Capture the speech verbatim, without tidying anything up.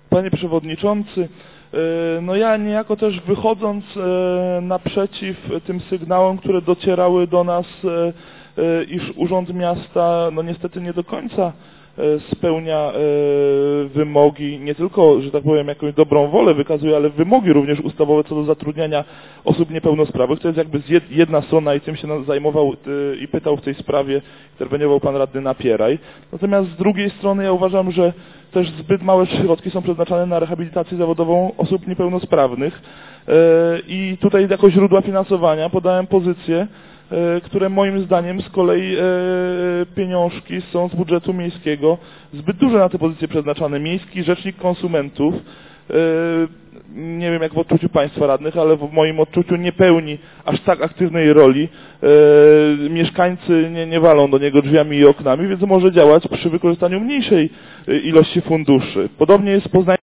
Panie Przewodniczący, no ja niejako też wychodząc naprzeciw tym sygnałom, które docierały do nas, iż Urząd Miasta no niestety nie do końca spełnia wymogi, nie tylko, że tak powiem, jakąś dobrą wolę wykazuje, ale wymogi również ustawowe co do zatrudniania osób niepełnosprawnych. To jest jakby jedna strona i tym się zajmował i pytał w tej sprawie, interweniował pan radny Napieraj. Natomiast z drugiej strony ja uważam, że też zbyt małe środki są przeznaczane na rehabilitację zawodową osób niepełnosprawnych i tutaj jako źródła finansowania podałem pozycję, które moim zdaniem z kolei pieniążki są z budżetu miejskiego zbyt duże na te pozycje przeznaczane. Miejski Rzecznik Konsumentów, nie wiem jak w odczuciu Państwa radnych, ale w moim odczuciu nie pełni aż tak aktywnej roli. Mieszkańcy nie, nie walą do niego drzwiami i oknami, więc może działać przy wykorzystaniu mniejszej ilości funduszy. Podobnie jest z Poznań.